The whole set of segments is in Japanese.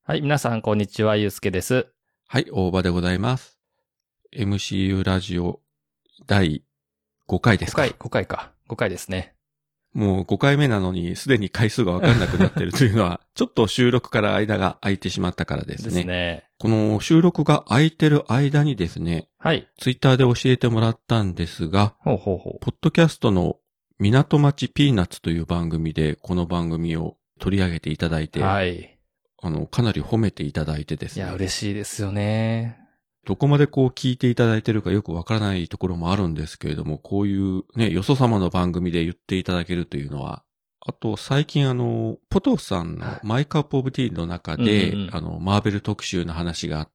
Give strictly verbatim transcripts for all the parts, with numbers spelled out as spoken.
はい、皆さん、こんにちは。ゆうすけです。 はい、大場でございます。エムシーユー ラジオだいごかいですか。 ごかい、ごかいか。ごかいですね。 もうごかいめなのに、すでに回数がわかんなくなってるというのは、ちょっと収録から間が空いてしまったからですね。 ですね。 この収録が空いてる間にですね、 はい。 ツイッターで教えてもらったんですが、 ほうほうほう。 ポッドキャストの港町ピーナッツという番組で、この番組を取り上げていただいて、 はい。 あの、かなり褒めていただいてですね。 いや、嬉しいですよね。 どこまでこう聞いていただいてるかよくわからないところもあるんですけれども、こういうね、よそ様の番組で言っていただけるというのは、あと最近あの、ポトフさんのマイカップオブティーの中で、 うんうんうん、 あの、マーベル特集の話があって、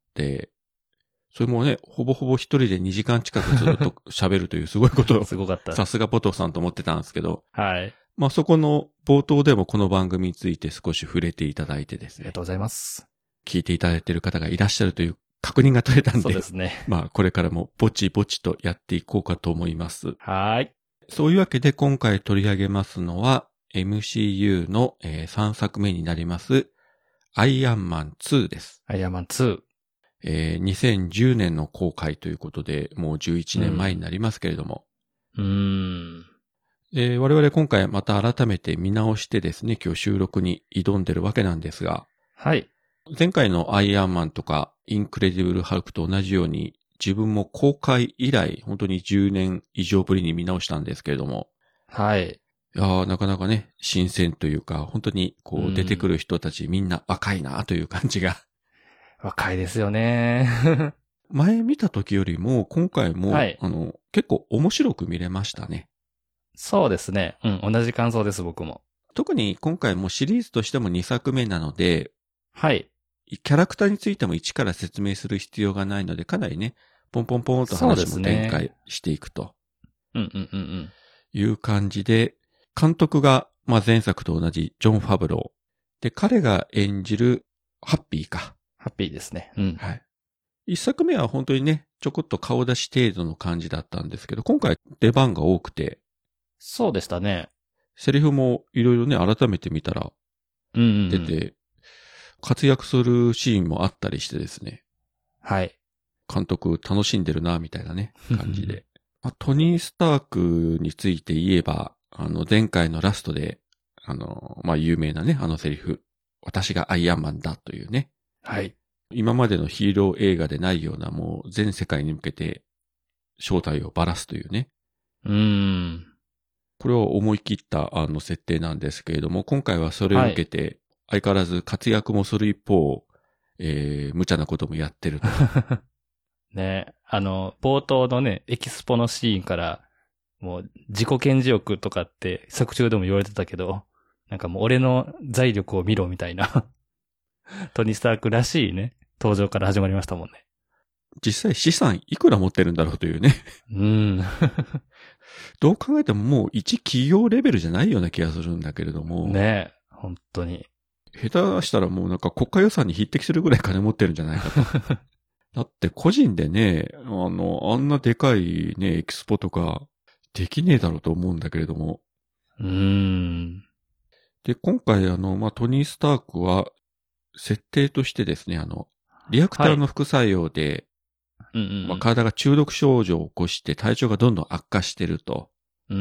それもね、ほぼほぼ一人でにじかん近くずっと喋るというすごいことを、 すごかった。 さすがポトフさんと思ってたんですけど、 はい。 まあそこの冒頭でもこの番組について少し触れていただいてですね。 ありがとうございます。 聞いていただいている方がいらっしゃるという確認が取れたんで。 そうですね。 まあ、これからもぼちぼちとやっていこうかと思います。 はい。 そういうわけで今回取り上げますのは、エムシーユー の、えー、さんさくめになります、アイアンマンツーです。 アイアンマンツー。 えー、にせんじゅうねんの公開ということで、もうじゅういちねんまえになりますけれども。 うーん。 えー、我々今回また改めて見直してですね、今日収録に挑んでるわけなんですが。 はい。 前回のアイアンマンとかインクレディブルハルクと同じように自分も公開以来本当にじゅうねん以上ぶりに見直したんですけれども。 はい。 いやーなかなかね、新鮮というか本当にこう出てくる人たちみんな若いなという感じが。 若いですよね。 前見た時よりも今回も、 はい、 あの結構面白く見れましたね。 そうですね。うん、同じ感想です僕も。 特に今回もシリーズとしてもにさくめなので。 はい。 キャラクターについても一から説明する必要がないので、かなりね、ポンポンポンと話も展開していくと。 うんうんうんうん。 いう感じで、監督が、まあ、前作と同じジョン・ファブロー。で、彼が演じるハッピーか。 ハッピーですね。うん。 はい。一作目は本当にね、ちょこっと顔出し程度の感じだったんですけど、今回出番が多くて。 そうでしたね。 セリフもいろいろね、改めて見たら、出て、うんうんうん、活躍するシーンもあったりしてですね。 はい。 監督楽しんでるな、みたいなね、感じで。まあ、トニー・スタークについて言えば、あの、前回のラストで、あの、まあ、有名なね、あのセリフ。私がアイアンマンだというね。 はい。 今までのヒーロー映画でないような、もう全世界に向けて正体をばらすというね。 うーん。 これは思い切ったあの設定なんですけれども、今回はそれを受けて、相変わらず活躍もする一方、えー、無茶なこともやってると。 ね、あの、冒頭のね、エキスポのシーンから、もう自己顕示欲とかって作中でも言われてたけど、なんかもう俺の財力を見ろみたいなトニー・スタークらしいね、登場から始まりましたもんね。 実際資産いくら持ってるんだろうというね。 うん。 どう考えてももう一企業レベルじゃないような気がするんだけれども。 ねえ、本当に。 下手したらもうなんか国家予算に匹敵するぐらい金持ってるんじゃないかと。だって個人でね、あの、あんなでかいね、エキスポとかできねえだろうと思うんだけれども。 うーん。 で、今回あの、まあ、トニー・スタークは設定としてですね、あの、リアクターの副作用で、 はいうんうんうんまあ、体が中毒症状を起こして体調がどんどん悪化してると。 うん。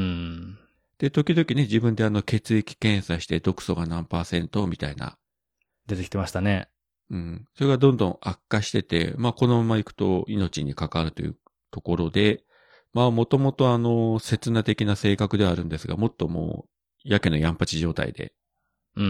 で、時々ね、自分であの血液検査して毒素が何パーセントみたいな。 出てきてましたね。 うん。それがどんどん悪化してて、まあこのまま行くと命に関わるというところで、まあもともとあの、刹那的な性格ではあるんですが、もっともう、やけのやんぱち状態で。 うんうん。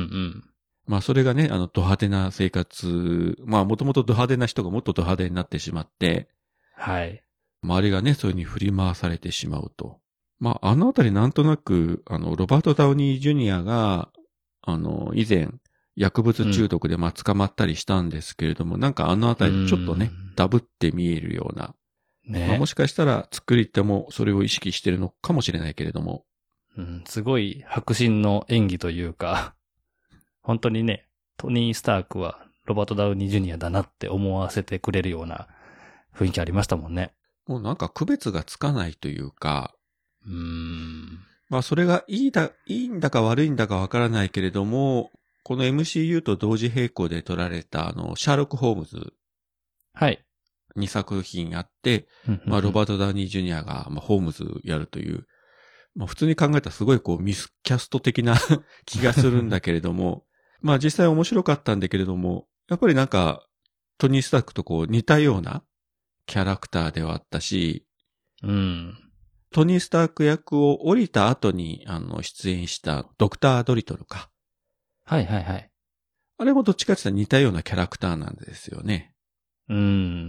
まあそれがね、あの、ド派手な生活、まあもともとド派手な人がもっとド派手になってしまって、 はい。 周りがね、それに振り回されてしまうと。まああのあたりなんとなく、あの、ロバート・ダウニー・ジュニアが、あの、以前、薬物中毒でまあ捕まったりしたんですけれども、うん、なんかあのあたりちょっとね、ダブって見えるような。ねまあ、もしかしたら作り手もそれを意識してるのかもしれないけれども。 うん、すごい迫真の演技というか、本当にね、トニー・スタークはロバート・ダウニー・ジュニアだなって思わせてくれるような雰囲気ありましたもんね。 もうなんか区別がつかないというか、 うーん。 まあそれがいいだ、いいんだか悪いんだかわからないけれども、 この エムシーユー と同時並行で撮られた、あの、シャーロック・ホームズはい。 にさく品あって、 うんうんうんまあ、ロバート・ダウニー・ジュニアが、まあ、ホームズやるという、まあ、普通に考えたらすごいこう、ミスキャスト的な気がするんだけれども、まあ、実際面白かったんだけれども、やっぱりなんか、トニー・スタークとこう、似たようなキャラクターではあったし、 うん。 トニー・スターク役を降りた後に、あの、出演したドクター・ドリトルか。 はいはいはい。 あれもどっちかって言ったら似たようなキャラクターなんですよね。 うん。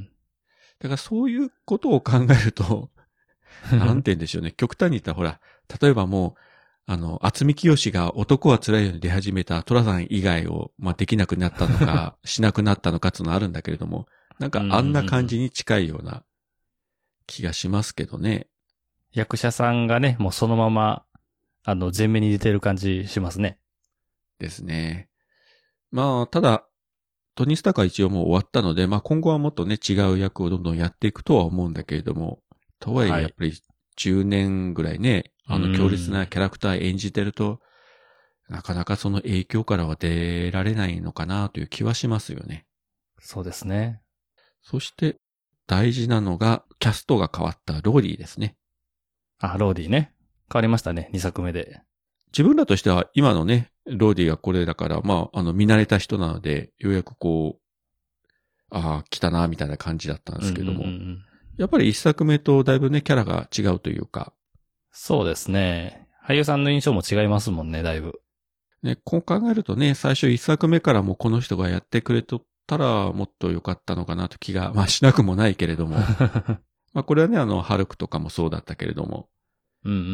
だからそういうことを考えると、なんて言うんでしょうね。極端に言ったらほら、例えばもう、あの、渥美清が男は辛いように出始めたトラさん以外を、まあ、できなくなったのか、しなくなったのかっていうのはあるんだけれども、なんかあんな感じに近いような気がしますけどね。 役者さんがね、もうそのまま、あの、前面に出てる感じしますね。 ですね。まあ、ただ、トニー・スタークは一応もう終わったので、まあ今後はもっとね、違う役をどんどんやっていくとは思うんだけれども、とはいえやっぱりじゅうねんぐらいね、はい、あの強烈なキャラクター演じてると、なかなかその影響からは出られないのかなという気はしますよね。 そうですね。 そして大事なのが、キャストが変わったローディですね。 あ、ローディね。変わりましたね、にさくめで。 自分らとしては今のね、ローディがこれだから、まあ、あの、見慣れた人なので、ようやくこう、ああ、来たな、みたいな感じだったんですけども。うんうんうん、やっぱり一作目とだいぶね、キャラが違うというか。 そうですね。俳優さんの印象も違いますもんね、だいぶ。 ね、こう考えるとね、最初一作目からもこの人がやってくれとったら、もっと良かったのかなと気が、まあしなくもないけれども。まあこれはね、あの、ハルクとかもそうだったけれども。 うんうんうんうん。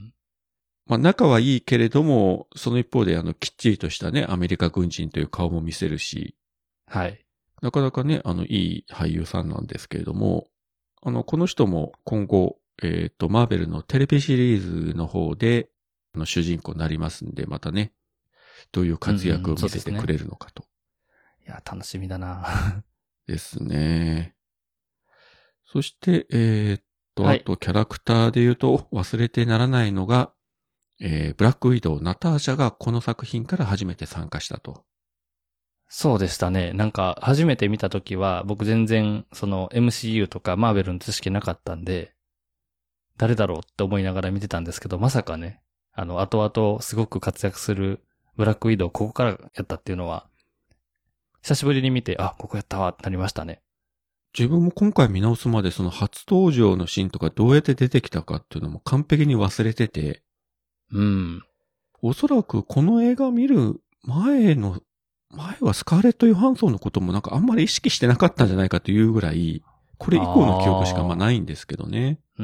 まあ仲はいいけれども、その一方であのきっちりとしたね、アメリカ軍人という顔も見せるし。 はい。 なかなかね、あの、いい俳優さんなんですけれども、あの、この人も今後、えっと、マーベルのテレビシリーズの方で、あの、主人公になりますんで、またね、どういう活躍を見せてくれるのかと。 うんうん、ね、いや、楽しみだな。 ですね。そして、えー、っと、あとキャラクターで言うと忘れてならないのが、えー、ブラックウィドウ、ナターシャがこの作品から初めて参加したと。 そうでしたね。なんか、初めて見たときは、僕全然、その エムシーユー とかマーベルの知識なかったんで、誰だろうって思いながら見てたんですけど、まさかね、あの、後々すごく活躍するブラックウィドウ、ここからやったっていうのは、久しぶりに見て、あ、ここやったわってなりましたね。 自分も今回見直すまでその初登場のシーンとかどうやって出てきたかっていうのも完璧に忘れてて。 うん。 おそらくこの映画を見る前の、前はスカーレット・ヨハンソンのこともなんかあんまり意識してなかったんじゃないかというぐらい、これ以降の記憶しかまあないんですけどね。 うん。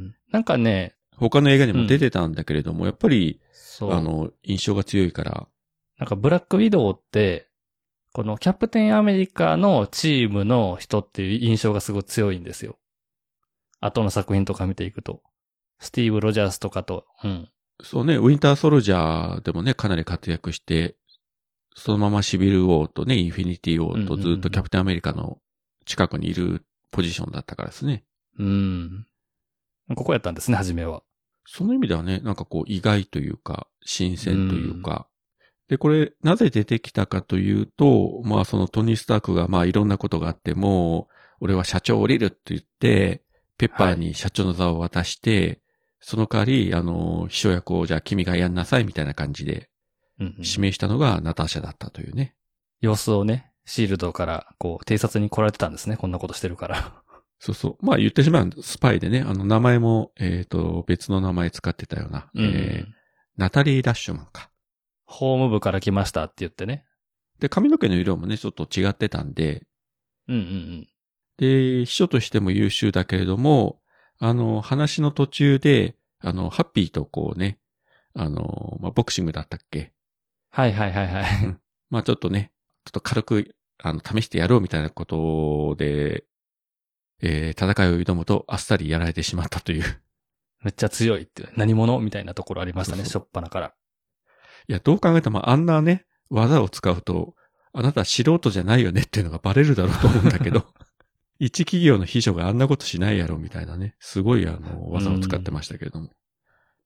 なんかね、 他の映画にも出てたんだけれども、うん、やっぱり、 そう。 あの、印象が強いから。 なんかブラックウィドウって、このキャプテンアメリカのチームの人っていう印象がすごい強いんですよ。後の作品とか見ていくと。スティーブ・ロジャースとかと、うん。 そうね、ウィンター・ソルジャーでもね、かなり活躍して、そのままシビル・ウォーとね、インフィニティ・ウォーとずっとキャプテンアメリカの近くにいるポジションだったからですね。 うん。ここやったんですね、初めは。 その意味ではね、なんかこう意外というか、新鮮というか。うん、で、これ、なぜ出てきたかというと、まあそのトニー・スタークがまあいろんなことがあっても、俺は社長降りるって言って、ペッパーに社長の座を渡して、はい、その代わり、あの、秘書役をじゃあ君がやんなさいみたいな感じで、指名したのがナターシャだったというね。 様子をね、シールドからこう偵察に来られてたんですね。こんなことしてるから。 そうそう。まあ言ってしまうスパイでね、あの名前も、えっと、別の名前使ってたような、うん、えー、ナタリー・ラッシュマンか。 法務部から来ましたって言ってね。 で、髪の毛の色もね、ちょっと違ってたんで。 うんうんうん。 で、秘書としても優秀だけれども、あの、話の途中で、あの、ハッピーとこうね、あの、まあ、ボクシングだったっけ？ はいはいはいはい。 まあちょっとね、ちょっと軽く、あの、試してやろうみたいなことで、えー、戦いを挑むとあっさりやられてしまったという。 めっちゃ強いって、何者みたいなところありましたね、しょっぱなから。 いや、どう考えてもあんなね、技を使うと、あなた素人じゃないよねっていうのがバレるだろうと思うんだけど、一企業の秘書があんなことしないやろみたいなね、すごいあの、技を使ってましたけれども。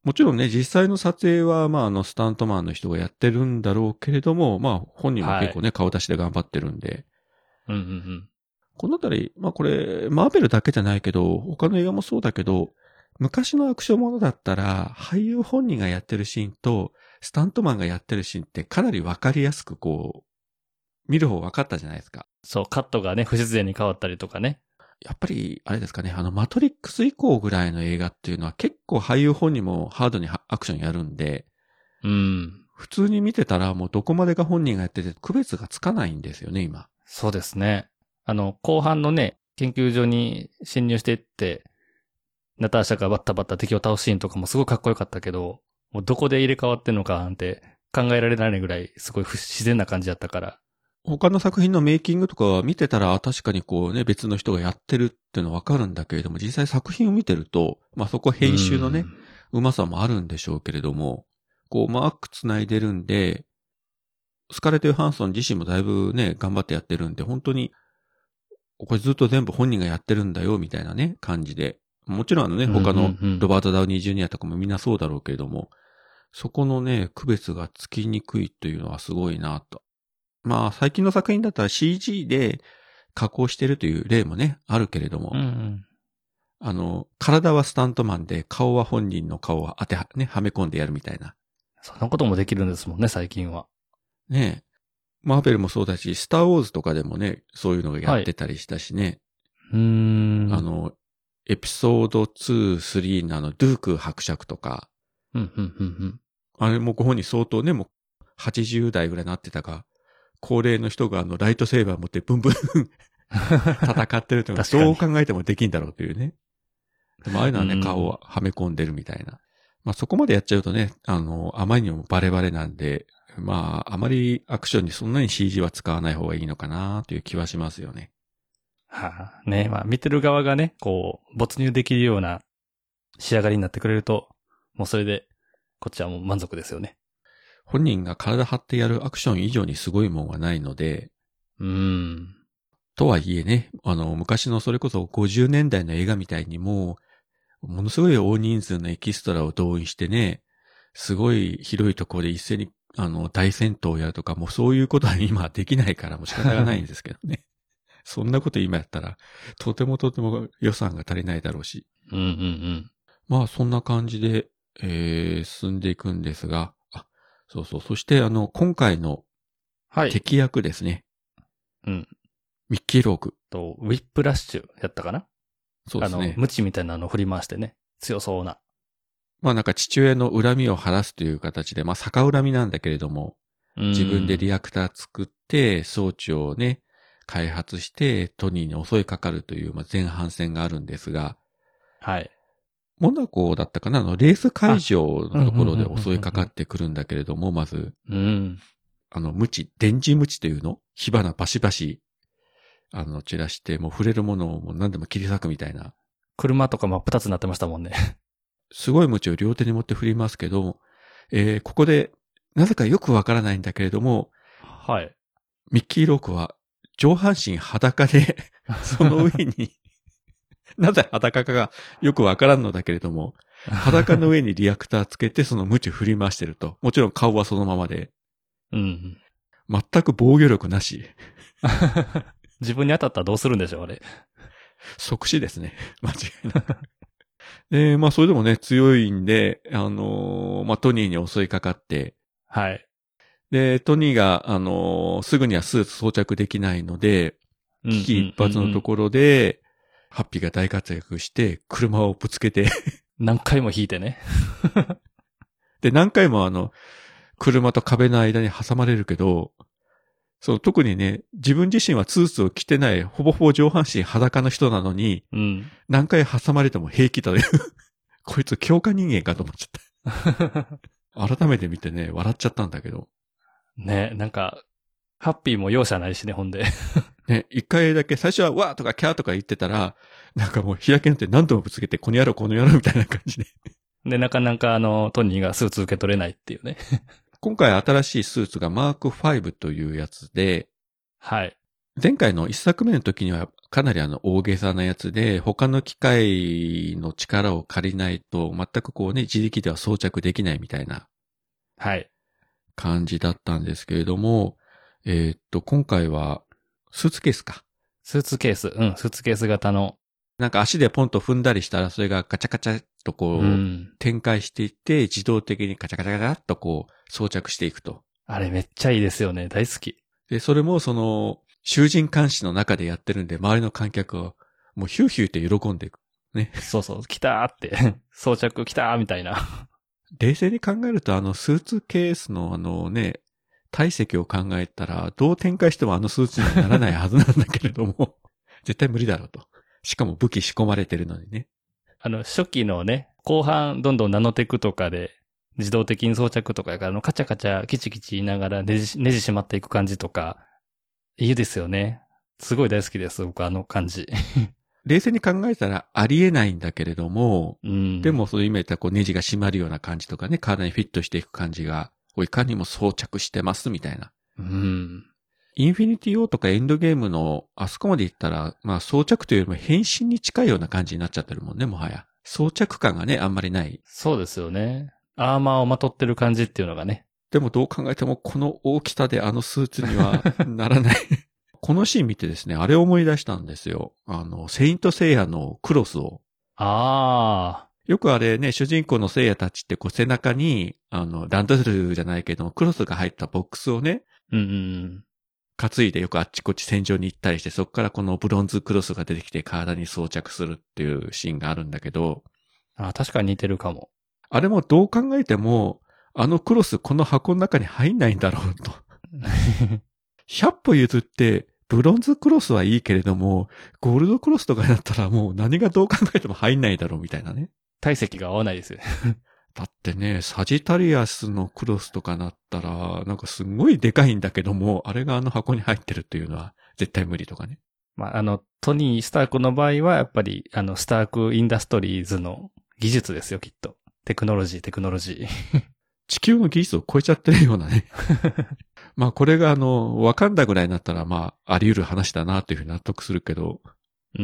もちろんね、実際の撮影は、まあ、あの、スタントマンの人がやってるんだろうけれども、まあ、本人も結構ね、はい、顔出しで頑張ってるんで。 うんうんうん。 このあたり、まあこれ、マーベルだけじゃないけど、他の映画もそうだけど、昔のアクションものだったら、俳優本人がやってるシーンと、スタントマンがやってるシーンってかなりわかりやすくこう、見る方分かったじゃないですか。 そう、カットがね、不自然に変わったりとかね。 やっぱり、あれですかね、あの、マトリックス以降ぐらいの映画っていうのは結構俳優本人もハードにアクションやるんで、 うん。 普通に見てたらもうどこまでが本人がやってて区別がつかないんですよね、今。 そうですね。あの、後半のね、研究所に侵入していって、ナターシャがバッタバッタ敵を倒すシーンとかもすごいかっこよかったけど、もうどこで入れ替わってんのかなんて考えられないぐらいすごい不自然な感じだったから。 他の作品のメイキングとか見てたら確かにこうね、別の人がやってるっていうのわかるんだけれども、実際作品を見てると、まあそこ編集のね、うまさもあるんでしょうけれども、こうマーク繋いでるんで、スカーレット・ヨハンソン自身もだいぶね、頑張ってやってるんで、本当に、これずっと全部本人がやってるんだよ、みたいなね、感じで。もちろんあのね、他のロバート・ダウニー・ジュニアとかもみんなそうだろうけれども、そこのね、区別がつきにくいというのはすごいなと。まあ、最近の作品だったら シージー で加工してるという例もね、あるけれども、 うんうん、 あの、体はスタントマンで、顔は本人の顔は当ては、ね、はめ込んでやるみたいな。 そんなこともできるんですもんね、最近は。 ねえ。マーベルもそうだし、スターウォーズとかでもね、そういうのがやってたりしたしね。 はい、うーん。 あの、エピソードツー、スリーのあの、ドゥーク伯爵とか。 うんうんうんうん、 あれもご本人相当ね、もうはちじゅう代ぐらいになってたか、高齢の人があの、ライトセーバー持ってブンブン戦ってるというのはどう考えてもできんだろうというね。でもああいうのはね、顔をはめ込んでるみたいな。まあそこまでやっちゃうとね、あの、あまりにもバレバレなんで、まあ、あまりアクションにそんなに シージー は使わない方がいいのかなという気はしますよね。 はあ、ね、まあ見てる側がね、こう、没入できるような仕上がりになってくれると、もうそれで、こっちはもう満足ですよね。 本人が体張ってやるアクション以上にすごいもんはないので、 うーん。 とはいえね、あの、昔のそれこそごじゅうねんだいの映画みたいにもう、ものすごい大人数のエキストラを動員してね、すごい広いところで一斉にあの、大戦闘をやるとか、もうそういうことは今できないからもう仕方がないんですけどね。そんなこと今やったら、とてもとても予算が足りないだろうし。 うんうんうん。 まあそんな感じで、えー、進んでいくんですが、あ、そうそう。そしてあの、今回の敵役ですね。 はい、うん。 ミッキー・ローク。 と、ウィップラッシュやったかな？ そうですね。 あの、ムチみたいなのを振り回してね。強そうな。 まあなんか父親の恨みを晴らすという形で、まあ逆恨みなんだけれども、自分でリアクター作って装置をね、開発してトニーに襲いかかるという、まあ、前半戦があるんですが、 はい。 モナコだったかな、あのレース会場のところで襲いかかってくるんだけれども、まず、 うん、 あの、ムチ、電磁ムチというの火花バシバシ、あの、散らして、もう触れるものをもう何でも切り裂くみたいな。 車とか真っ二つになってましたもんね。 すごいムチを両手に持って振りますけど、えー、ここで、なぜかよくわからないんだけれども、 はい。 ミッキー・ロークは上半身裸で、その上に、なぜ裸かがよくわからんのだけれども、裸の上にリアクターつけてそのムチ振り回してると。もちろん顔はそのままで。 うん。 全く防御力なし。 自分に当たったらどうするんでしょう、あれ。 即死ですね。間違いない。で、まあそれでもね、強いんで、あのー、まあトニーに襲いかかって、 はい。 で、トニーが、あのー、すぐにはスーツ装着できないので、危機一髪のところで、ハッピーが大活躍して、車をぶつけて。 何回も引いてね。 で、何回もあの、車と壁の間に挟まれるけど、そう、特にね、自分自身はスーツを着てない、ほぼほぼ上半身裸の人なのに、 うん、 何回挟まれても平気だよ。こいつ強化人間かと思っちゃった。改めて見てね、笑っちゃったんだけど。 ね、なんか、ハッピーも容赦ないしね、ほんで。 ね、一回だけ最初はわーとかキャーとか言ってたら、なんかもう開けなって何度もぶつけて、この野郎この野郎みたいな感じで。 で、なかなかあの、トニーがスーツ受け取れないっていうね。 今回新しいスーツがマークファイブというやつで、 はい。 前回の一作目の時にはかなりあの大げさなやつで、他の機械の力を借りないと全くこうね、自力では装着できないみたいなはい。 感じだったんですけれども、えーっと、今回はスーツケースか。 スーツケース、うん、スーツケース型の。 なんか足でポンと踏んだりしたらそれがガチャガチャっとこう、 うん。 展開していって自動的にガチャガチャガチャっとこう装着していくと。 あれめっちゃいいですよね。大好き。 で、それもその、囚人監視の中でやってるんで、周りの観客はもうヒューヒューって喜んでいく。ね。 そうそう、来たーって。装着来たーみたいな。 冷静に考えるとあのスーツケースのあのね、体積を考えたら、どう展開してもあのスーツにはならないはずなんだけれども、絶対無理だろうと。しかも武器仕込まれてるのにね。 あの、初期のね、後半どんどんナノテクとかで、自動的に装着とかやから、あの、カチャカチャ、キチキチ言いながらねじ、ねじ締まっていく感じとか、いいですよね。すごい大好きです、僕あの感じ。 冷静に考えたらありえないんだけれども、 うん。 でもそういう今言ったこうネジが締まるような感じとかね、体にフィットしていく感じが、いかにも装着してますみたいな。 うん。 インフィニティ・ウォーとかエンドゲームのあそこまで行ったら、まあ装着というよりも変身に近いような感じになっちゃってるもんね、もはや。装着感がね、あんまりない。 そうですよね。アーマーをまとってる感じっていうのがね。 でもどう考えてもこの大きさであのスーツにはならない。このシーン見てですね、あれを思い出したんですよ。あの、セイントセイヤのクロスを。 ああ。 よくあれね、主人公のセイヤたちってこう背中に、あの、ランドセルじゃないけども、クロスが入ったボックスをね、 うんうん。 担いでよくあっちこっち戦場に行ったりして、そこからこのブロンズクロスが出てきて体に装着するっていうシーンがあるんだけど、 あ、確かに似てるかも。 あれもどう考えても、あのクロスこの箱の中に入んないんだろうと。ひゃっぽ譲って、ブロンズクロスはいいけれども、ゴールドクロスとかだったらもう何がどう考えても入んないだろうみたいなね。 体積が合わないですよ。 だってね、サジタリアスのクロスとかなったら、なんかすごいでかいんだけども、あれがあの箱に入ってるっていうのは絶対無理とかね。 まあ、あの、トニー・スタークの場合は、やっぱり、あの、スターク・インダストリーズの技術ですよ、きっと。テクノロジー、テクノロジー。 地球の技術を超えちゃってるようなね。まあこれがあの、わかんだぐらいになったらまあ、あり得る話だなというふうに納得するけど、 うん。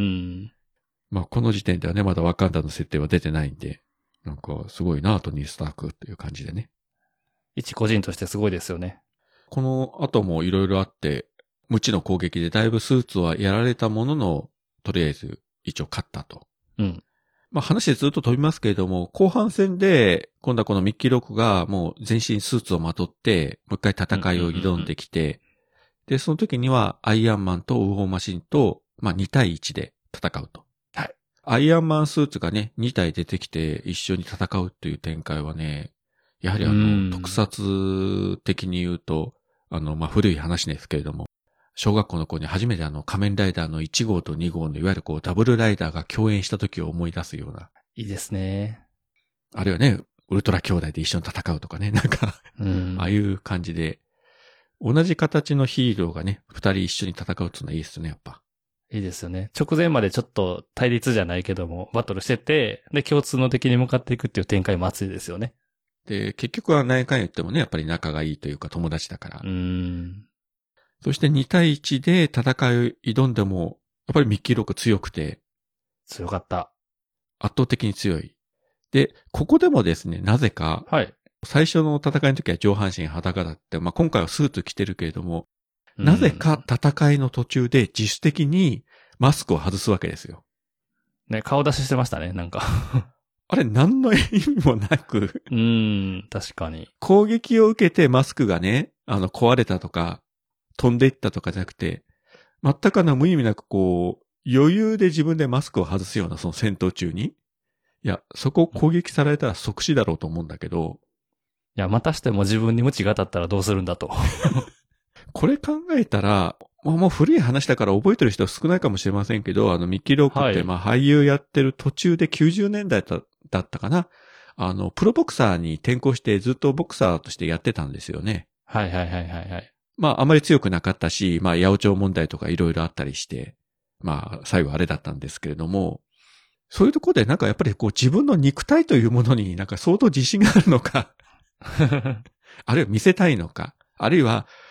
まあこの時点ではね、まだワカンダの設定は出てないんで、なんかすごいなトニー・スタークっていう感じでね。 一個人としてすごいですよね。 この後もいろいろあって、無知の攻撃でだいぶスーツはやられたものの、とりあえず一応勝ったと。 うん。 まあ話でずっと飛びますけれども、後半戦で、今度はこのミッキー・ロックがもう全身スーツをまとって、もう一回戦いを挑んできて、で、その時にはアイアンマンとウォーマシンと、まあに対いちで戦うと。 はい。 アイアンマンスーツがね、に体出てきて一緒に戦うっていう展開はね、やはりあの、特撮的に言うと、あの、まあ古い話ですけれども、小学校の頃に初めてあの仮面ライダーのいち号とに号のいわゆるこうダブルライダーが共演した時を思い出すような。 いいですね。 あるいはね、ウルトラ兄弟で一緒に戦うとかね、なんかうん、 ああいう感じで、同じ形のヒーローがね、二人一緒に戦うっていうのはいいですね、やっぱ。 いいですよね。直前までちょっと対立じゃないけども、バトルしてて、で、共通の敵に向かっていくっていう展開も熱いですよね。 で、結局は何回言ってもね、やっぱり仲がいいというか友達だから。 うーん。 そしてに対いちで戦いを挑んでも、やっぱりミッキーロック強くて。 強かった。 圧倒的に強い。で、ここでもですね、なぜか、 はい。 最初の戦いの時は上半身裸だって、まあ、今回はスーツ着てるけれども、なぜか戦いの途中で自主的にマスクを外すわけですよ。 ね、顔出ししてましたね、なんか。 あれ何の意味もなく。 うーん、確かに。 攻撃を受けてマスクがね、あの壊れたとか、飛んでいったとかじゃなくて、全くあの無意味なくこう、余裕で自分でマスクを外すようなその戦闘中に。いや、そこを攻撃されたら即死だろうと思うんだけど。 いや、またしても自分に無知が当たったらどうするんだと。 これ考えたら、もう古い話だから覚えてる人は少ないかもしれませんけど、あのミッキー・ロックってまあ俳優やってる途中できゅうじゅうねんだいだだったかな。あの、プロボクサーに転向してずっとボクサーとしてやってたんですよね。 はいはいはいはいはい。 まああまり強くなかったし、まあ八百長問題とかいろいろあったりして、まあ最後あれだったんですけれども、そういうところでなんかやっぱりこう自分の肉体というものになんか相当自信があるのか、あるいは見せたいのか、あるいは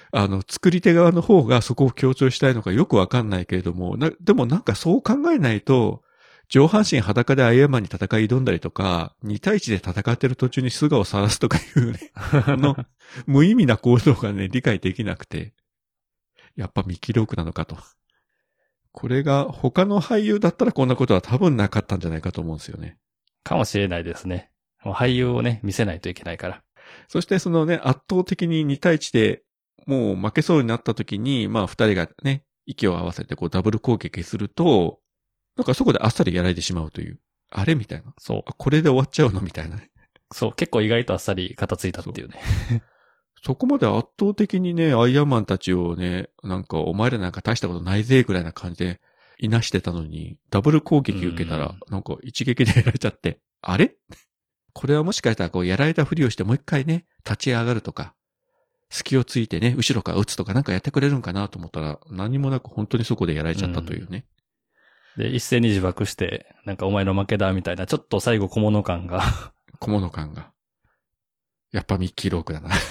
あの、作り手側の方がそこを強調したいのかよくわかんないけれども、な、でもなんかそう考えないと、上半身裸でアイアンマンに戦い挑んだりとか、に対いちで戦ってる途中に素顔を晒すとかいうね、この無意味な行動がね、理解できなくて、やっぱミッキー・ロークなのかと。これが他の俳優だったらこんなことは多分なかったんじゃないかと思うんですよね。 かもしれないですね。もう俳優をね、見せないといけないから。 そしてそのね、圧倒的にに対いちでもう負けそうになった時に、まあ二人がね、息を合わせてこうダブル攻撃すると、なんかそこであっさりやられてしまうという。あれみたいな。 そう。 あこれで終わっちゃうのみたいなね。 そう。結構意外とあっさり片付いたっていうね。 そこまで圧倒的にね、アイアンマンたちをね、なんかお前らなんか大したことないぜぐらいな感じでいなしてたのに、ダブル攻撃受けたら、なんか一撃でやられちゃって、あれこれはもしかしたらこうやられたふりをしてもう一回ね、立ち上がるとか、隙をついてね、後ろから撃つとかなんかやってくれるんかなと思ったら、何もなく本当にそこでやられちゃったというね。 うん、で、一斉に自爆して、なんかお前の負けだみたいな、ちょっと最後小物感が。 小物感が。やっぱミッキー・ロークだな。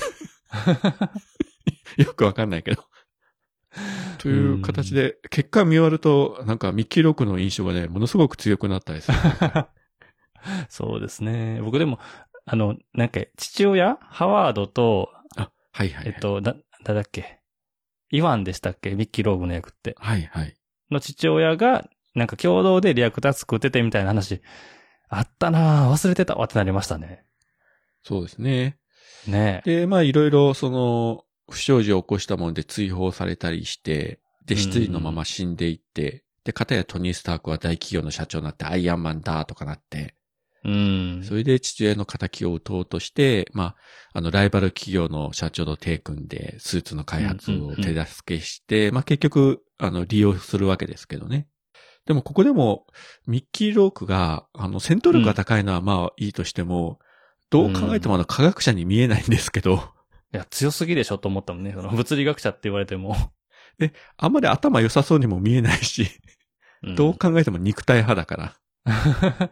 よくわかんないけど。という形で、結果見終わると、なんかミッキー・ロークの印象がね、ものすごく強くなったですね。 そうですね。僕でも、あの、なんか、父親ハワードと、 あ、はいはい、はい。 えっと、だ、だだっけイワンでしたっけミッキー・ローグの役って。 はいはい。 の父親が、なんか共同でリアクター作っててみたいな話、あったなぁ、忘れてたわってなりましたね。 そうですね。 ねえ。で、まあいろいろ、その、不祥事を起こしたもので追放されたりして、で、失意のまま死んでいって、で、片やトニー・スタークは大企業の社長になってアイアンマンだとかなって、 うん。 それで父親の仇を討とうとして、まあ、あの、ライバル企業の社長と手組んで、スーツの開発を手助けして、まあ結局、あの、利用するわけですけどね。でもここでも、ミッキー・ロークが、あの、戦闘力が高いのはまあいいとしても、どう考えてもあの、科学者に見えないんですけど。 いや、強すぎでしょと思ったもんね。その物理学者って言われても。 で、あんまり頭良さそうにも見えないし、うん、どう考えても肉体派だから。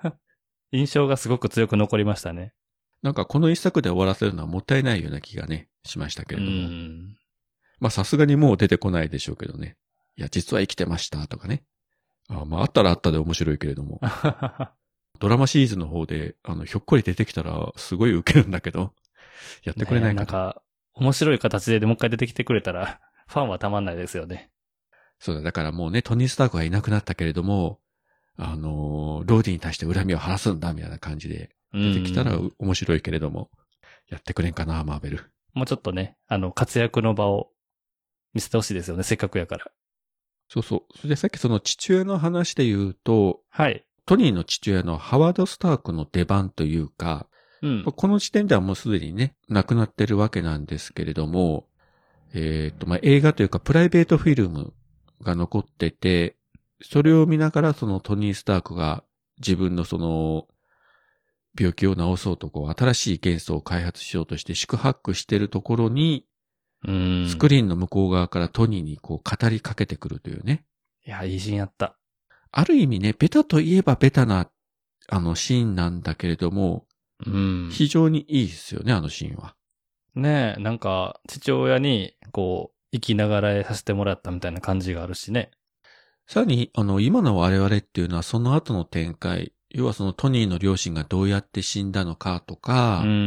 印象がすごく強く残りましたね。 なんかこの一作で終わらせるのはもったいないような気がね、しましたけれども。うんまあさすがにもう出てこないでしょうけどね。いや、実は生きてましたとかね。あまああったらあったで面白いけれども。ドラマシリーズの方で、あの、ひょっこり出てきたらすごいウケるんだけど、やってくれないかな。 ね、なんか、面白い形でもう一回出てきてくれたら、ファンはたまんないですよね。 そうだ、だからもうね、トニー・スタークがいなくなったけれども、あのー、ローディに対して恨みを晴らすんだ、みたいな感じで出てきたら面白いけれども、やってくれんかな、マーベル。 もうちょっとね、あの、活躍の場を見せてほしいですよね、せっかくやから。 そうそう。それでさっきその父親の話で言うと、 はい。 トニーの父親のハワード・スタークの出番というか、うん、この時点ではもうすでにね、亡くなってるわけなんですけれども、えっと、まあ、映画というかプライベートフィルムが残ってて、それを見ながらそのトニー・スタークが自分のその病気を治そうとこう新しい元素を開発しようとして四苦八苦してるところに、うん、スクリーンの向こう側からトニーにこう語りかけてくるというね。 いや、いいシーンやった。 ある意味ね、ベタといえばベタなあのシーンなんだけれども、うん、非常にいいですよね、あのシーンは。 ねえ、なんか父親にこう生きながらえさせてもらったみたいな感じがあるしね。 さらに、あの、今の我々っていうのはその後の展開、要はそのトニーの両親がどうやって死んだのかとか、うん、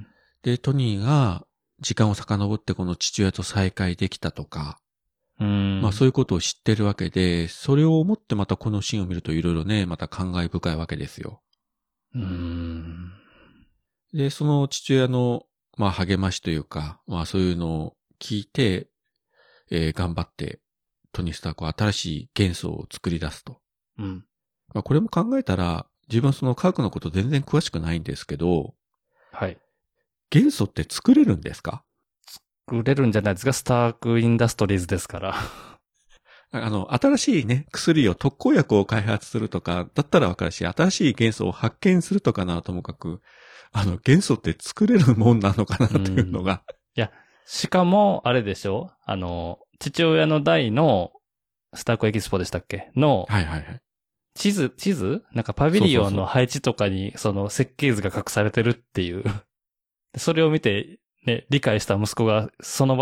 で、トニーが時間を遡ってこの父親と再会できたとか、うん、まあそういうことを知ってるわけで、それを思ってまたこのシーンを見るといろいろね、また感慨深いわけですよ。うん、で、その父親の、まあ励ましというか、まあそういうのを聞いて、えー、頑張って、トニー・スタークは新しい元素を作り出すと。うん。まあこれも考えたら、自分はその科学のこと全然詳しくないんですけど、 はい。 元素って作れるんですか？ 作れるんじゃないですか？スターク・インダストリーズですから。 あの、新しいね、薬を特効薬を開発するとか、だったらわかるし、新しい元素を発見するとかな、ともかく、あの、元素って作れるもんなのかなというのが。 いや、しかも、あれでしょ？あの、父親の代の、スタークエキスポでしたっけの、 はいはいはい。 地図、地図なんかパビリオンの配置とかに、その設計図が隠されてるっていう。それを見て、ね、理解した息子がその場で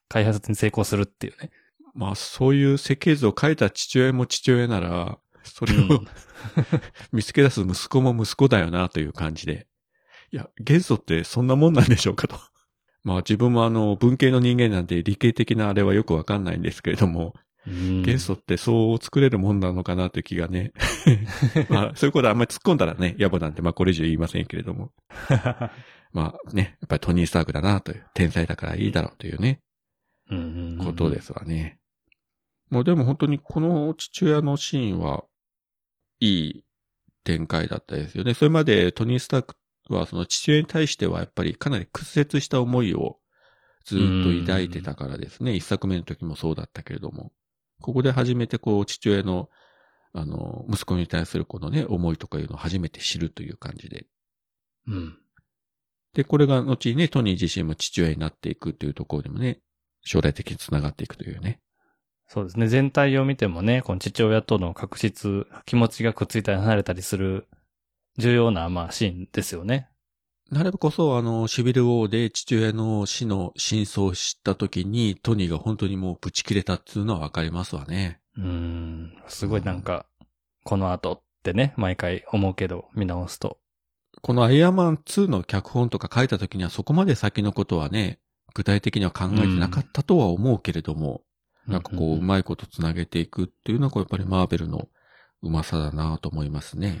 開発に成功するっていうね。 まあそういう設計図を書いた父親も父親なら、それを、うん、見つけ出す息子も息子だよなという感じで。いや、元素ってそんなもんなんでしょうかと。まあ自分もあの文系の人間なんで理系的なあれはよくわかんないんですけれども、うん、元素ってそう作れるもんなのかなという気がね。まあそういうことあんまり突っ込んだらね、野暮なんでまあこれ以上言いませんけれども。まあね、やっぱりトニー・スタークだなという、天才だからいいだろうというね、うんうんうんうん、ことですわね。もうでも本当にこの父親のシーンはいい展開だったですよね。それまでトニー・スタークはその父親に対してはやっぱりかなり屈折した思いをずっと抱いてたからですね。一作目の時もそうだったけれども。ここで初めてこう父親のあの息子に対するこのね思いとかいうのを初めて知るという感じで。うん。で、これが後にね、トニー自身も父親になっていくというところにもね、将来的につながっていくというね。 そうですね。全体を見てもね、この父親との確執、気持ちがくっついたり離れたりする重要な、まあ、シーンですよね。 なればこそ、あの、シビルウォーで父親の死の真相を知ったときに、トニーが本当にもうブチ切れたっていうのはわかりますわね。 うーん。すごいなんか、うん、この後ってね、毎回思うけど、見直すと。 このアイアンマンツーの脚本とか書いたときにはそこまで先のことはね、具体的には考えてなかったとは思うけれども、うん、なんかこう、うまいことつなげていくっていうのがやっぱりマーベルのうまさだなと思いますね。 うん。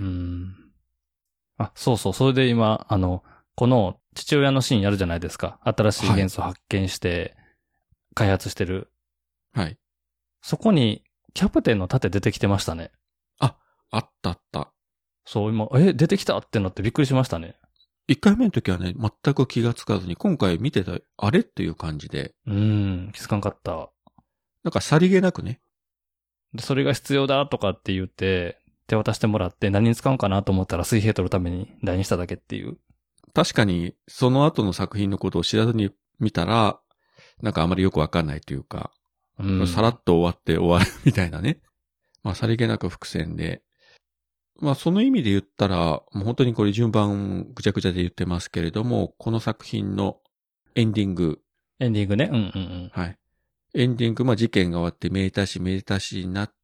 あ、そうそう。それで今、あの、この父親のシーンやるじゃないですか。新しい元素を発見して、開発してる。 はい。 そこに、キャプテンの盾出てきてましたね。 あ、あったあった。 そう、今、え、出てきたってなってびっくりしましたね。 一回目の時はね、全く気がつかずに、今回見てた、あれっていう感じで。 うーん、気づかんかった。 なんかさりげなくね。 で、それが必要だとかって言って、手渡してもらって何に使うんかなと思ったら水平取るために台にしただけっていう。 確かに、その後の作品のことを知らずに見たら、なんかあまりよくわかんないというか、うん、さらっと終わって終わるみたいなね。まあ、さりげなく伏線で。まあ、その意味で言ったら、もう本当にこれ順番ぐちゃぐちゃで言ってますけれども、この作品のエンディング。 エンディングね。うんうんうん。 はい。エンディング、まあ、事件が終わってめでたしめでたしになって、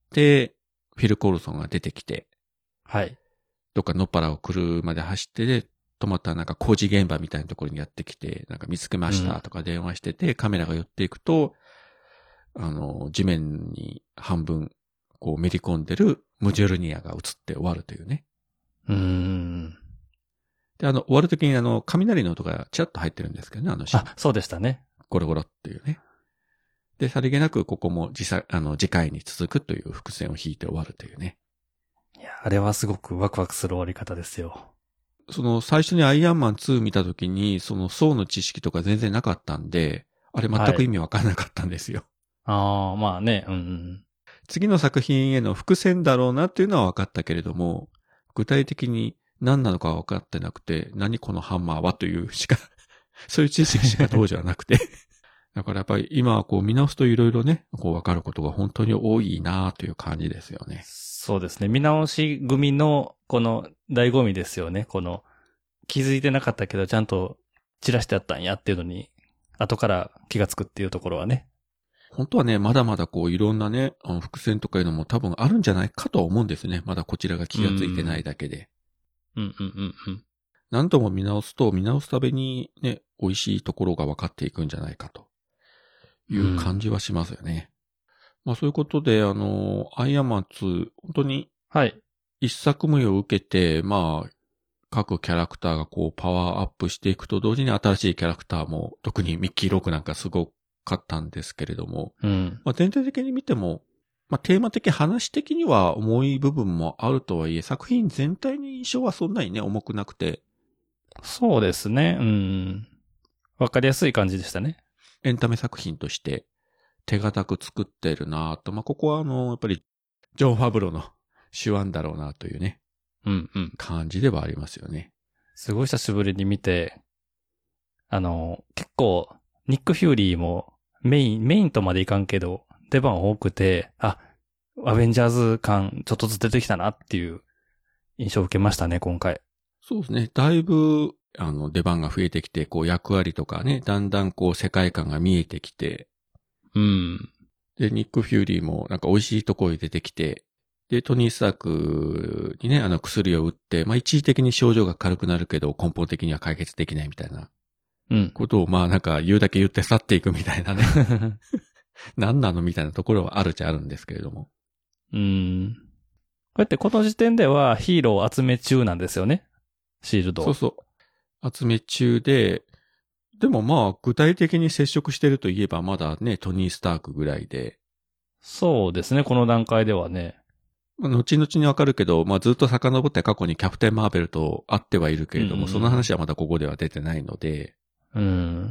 フィル・コルソンが出てきて。 はい。 どっかのっぱらを車で走ってで、止まったなんか工事現場みたいなところにやってきて、なんか見つけましたとか電話してて、うん、カメラが寄っていくと、あの、地面に半分、こうめり込んでるムジョルニアが映って終わるというね。 うーん。 で、あの、終わるときにあの、雷の音がチラッと入ってるんですけどね、あのシーン。 あ、そうでしたね。 ゴロゴロっていうね。で、さりげなくここも次さ、あの、次回に続くという伏線を引いて終わるというね。 いや、あれはすごくワクワクする終わり方ですよ。 その、最初にアイアンマンツー見たときに、その層の知識とか全然なかったんで、あれ全く意味わからなかったんですよ。 はい、ああ、まあね、うんうん。 次の作品への伏線だろうなっていうのは分かったけれども、具体的に何なのかは分かってなくて、何このハンマーはというしか、そういう知識しか当時はなくて。だからやっぱり今はこう見直すといろいろね、こう分かることが本当に多いなという感じですよね。 そうですね。見直し組のこの醍醐味ですよね。この気づいてなかったけどちゃんと散らしてあったんやっていうのに、後から気がつくっていうところはね。 本当はね、まだまだこういろんなね、あの伏線とかいうのも多分あるんじゃないかとは思うんですね。まだこちらが気がついてないだけで。 うんうんうんうん。 何度も見直すと、見直すたびにね、美味しいところが分かっていくんじゃないかという感じはしますよね。うん、まあそういうことで、あの、アイアンマンツー、本当に、はい。一作目を受けて、まあ、各キャラクターがこうパワーアップしていくと同時に新しいキャラクターも、特にミッキー・ロークなんかすごかったんですけれども、うん、まあ全体的に見ても、まあテーマ的、話的には重い部分もあるとはいえ、作品全体の印象はそんなにね、重くなくて。 そうですね。うん。わかりやすい感じでしたね。 エンタメ作品として手堅く作ってるなぁと。まあここはあの、やっぱり、ジョン・ファブロの手腕だろうなというね。うんうん。感じではありますよね。 すごい久しぶりに見て、あの、結構、ニック・フューリーもメイン、メインとまでいかんけど、出番多くて、あ、アベンジャーズ感ちょっとずつ出てきたなっていう印象を受けましたね、今回。 そうですね。だいぶ、あの、出番が増えてきて、こう役割とかね、だんだんこう世界観が見えてきて、 うん。 で、ニック・フューリーもなんか美味しいところに出てきて、で、トニー・スタークにね、あの薬を打って、まあ一時的に症状が軽くなるけど根本的には解決できないみたいなことを、まあなんか言うだけ言って去っていくみたいなね。何なのみたいなところはあるっちゃあるんですけれども。 うん。こうやってこの時点ではヒーローを集め中なんですよね。シールド。 そうそう。集め中で、でもまあ具体的に接触してるといえばまだね、トニー・スタークぐらいで。 そうですね、この段階ではね。 まあ、後々にわかるけど、まあずっと遡って過去にキャプテン・マーベルと会ってはいるけれども、うんうんうん、その話はまだここでは出てないので。 うん。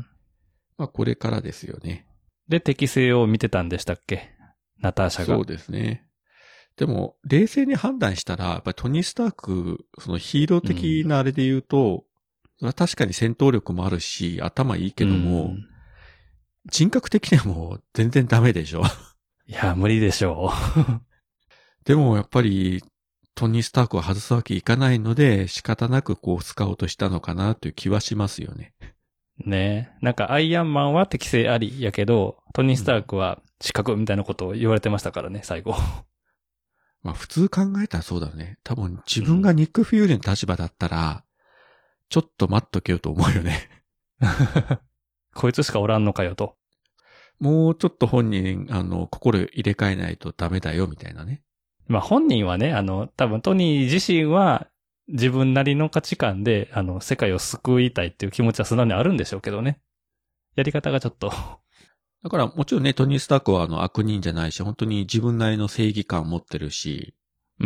まあこれからですよね。 で、適性を見てたんでしたっけ？ナターシャが。 そうですね。でも、冷静に判断したら、やっぱりトニー・スターク、そのヒーロー的なあれで言うと、うん、それは確かに戦闘力もあるし、頭いいけども、うん、人格的にはもう全然ダメでしょ。 いや、無理でしょう。 でもやっぱり、トニー・スタークを外すわけいかないので、仕方なくこう使おうとしたのかなという気はしますよね。 ねえ。なんかアイアンマンは適性ありやけど、トニー・スタークは失格みたいなことを言われてましたからね、最後。 まあ普通考えたらそうだよね。多分自分がニック・フューリーの立場だったら、ちょっと待っとけよと思うよね。 こいつしかおらんのかよと。 もうちょっと本人、あの、心入れ替えないとダメだよみたいなね。 まあ本人はね、あの、多分トニー自身は自分なりの価値観で、あの、世界を救いたいっていう気持ちは素直にあるんでしょうけどね。やり方がちょっと。 だからもちろんね、トニー・スタークはあの悪人じゃないし、本当に自分なりの正義感を持ってるし、 うん。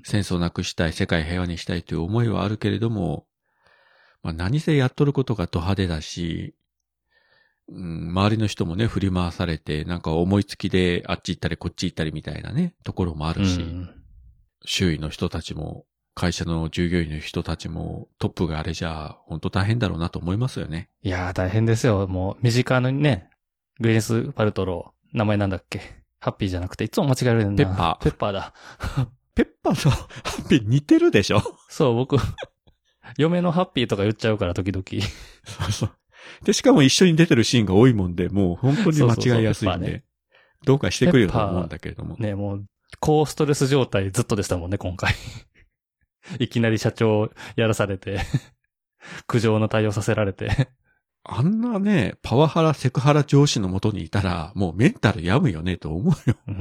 戦争をなくしたい、世界平和にしたいという思いはあるけれども、まあ何せやっとることがド派手だし、うん、周りの人もね、振り回されて、なんか思いつきであっち行ったりこっち行ったりみたいなね、ところもあるし、うん、周囲の人たちも、会社の従業員の人たちも、トップがあれじゃ、本当大変だろうなと思いますよね。 いやー大変ですよ。もう、身近なね、グレース・パルトロー、名前なんだっけ？ハッピーじゃなくて、いつも間違えられるんだ。 ペッパー。 ペッパーだ。 ペッパーとハッピー似てるでしょ？ そう、僕、嫁のハッピーとか言っちゃうから時々。 そうそう。で、しかも一緒に出てるシーンが多いもんで、もう本当に間違いやすいんで、そうそうそうね、どうかしてくれよと思うんだけれども。 ね、もう、高ストレス状態ずっとでしたもんね、今回。いきなり社長やらされて、苦情の対応させられて。 あんなね、パワハラ、セクハラ上司の元にいたら、もうメンタル病むよねと思うよ。 うん。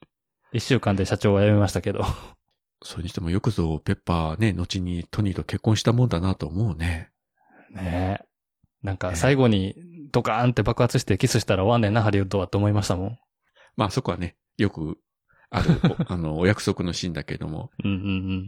一週間で社長は辞めましたけど。 それにしてもよくぞ、ペッパーね、後にトニーと結婚したもんだなと思うね。 ねえ。なんか最後にドカーンって爆発してキスしたら終わんねんな、ハリウッドはって思いましたもん。 まあそこはね、よくある、あの、お約束のシーンだけれども。 うんうんうん。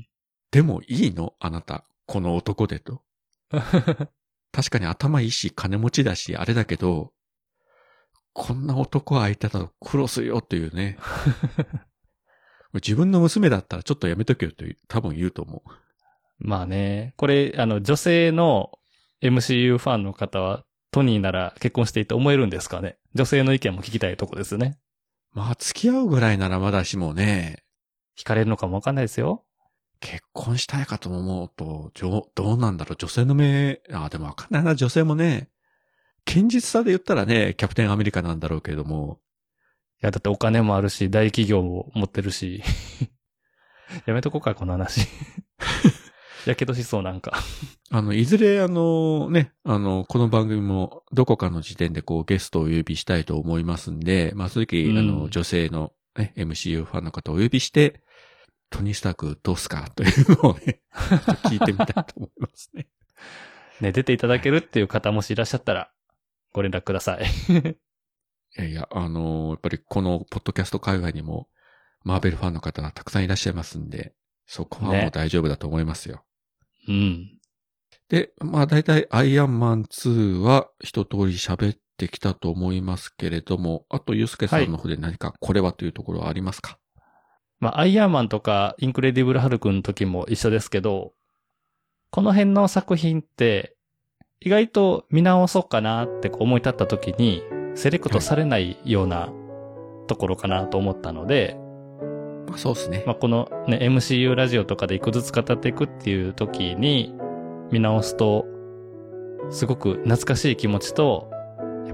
でもいいの？あなた、この男でと。確かに頭いいし、金持ちだし、あれだけど、こんな男相手だと苦労するよっていうね。自分の娘だったらちょっとやめとけよと多分言うと思う。 まあね、これ、あの、女性の エムシーユー ファンの方は、トニーなら結婚していて思えるんですかね？女性の意見も聞きたいとこですね。 まあ、付き合うぐらいならまだしもね。 惹かれるのかもわかんないですよ。 結婚したいかと思うと、どうなんだろう、女性の目、あ、でもわかんないな、女性もね、堅実さで言ったらね、キャプテンアメリカなんだろうけれども。 いや、だってお金もあるし、大企業も持ってるし。やめとこうか、この話。やけどしそうなんか。 あの、いずれあのね、あの、この番組もどこかの時点でこうゲストをお呼びしたいと思いますんで、まあ、そういう時、うん、あの、女性のね、エムシーユー ファンの方をお呼びして、トニー・スタークどうすかというのをね、聞いてみたいと思いますね。 ね、出ていただけるっていう方もしいらっしゃったら、ご連絡ください。 いやいや、あのー、やっぱりこのポッドキャスト界隈にも、マーベルファンの方がたくさんいらっしゃいますんで、そこはもう大丈夫だと思いますよ。 ね、うん。 で、まあ大体アイアンマンツーは一通り喋ってきたと思いますけれども、あとユースケさんの方で何かこれはというところはありますか？はい、 まあアイアンマンとかインクレディブルハルクの時も一緒ですけど、この辺の作品って意外と見直そうかなって思い立った時にセレクトされないようなところかなと思ったので、 はい、まあそうですね。 まあこのね エムシーユー ラジオとかで一個ずつ語っていくっていう時に見直すとすごく懐かしい気持ちとやっ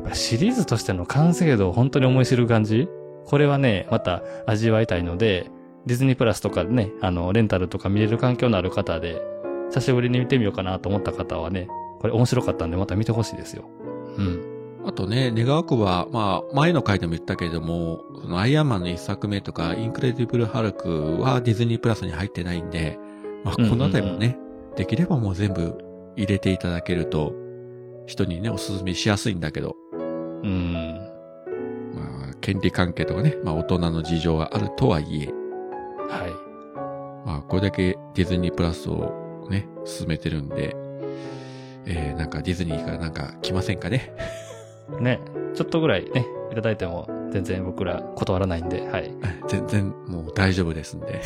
ぱシリーズとしての完成度を本当に思い知る感じ、これはね、また味わいたいので、ディズニープラスとかでね、あの、レンタルとか見れる環境のある方で、久しぶりに見てみようかなと思った方はね、これ面白かったんでまた見てほしいですよ。うん。 あとね、願わくば、まあ、前の回でも言ったけれども、そのアイアンマンの一作目とか、インクレディブル・ハルクはディズニープラスに入ってないんで、まあ、このあたりもね、うんうんうん、できればもう全部入れていただけると、人にね、お勧めしやすいんだけど。 うん。 まあ、権利関係とかね、まあ、大人の事情があるとはいえ。 はい。 まあ、これだけディズニープラスをね、進めてるんで、えー、なんかディズニーからなんか来ませんかね。 ね、ちょっとぐらいね、いただいても全然僕ら断らないんで、はい。 全然もう大丈夫ですんで。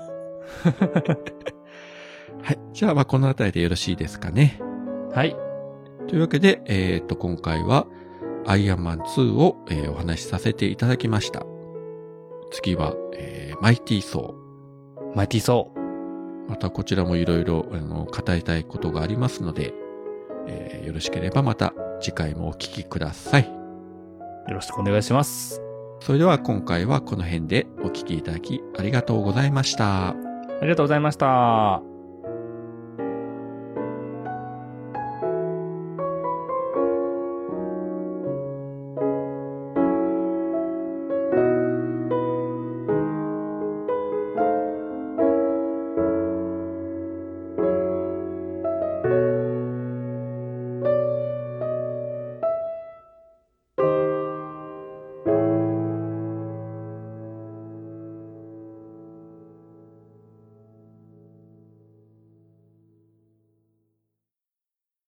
はい。じゃあ、まあ、このあたりでよろしいですかね。 はい。 というわけで、えっと、今回は、アイアンマンツーを、えー、お話しさせていただきました。次は、えー、マイティーソー。マイティーソー。またこちらもいろいろ、あの、語りたいことがありますので、えー、よろしければまた次回もお聞きください。 よろしくお願いします。 それでは今回はこの辺でお聞きいただきありがとうございました。 ありがとうございました。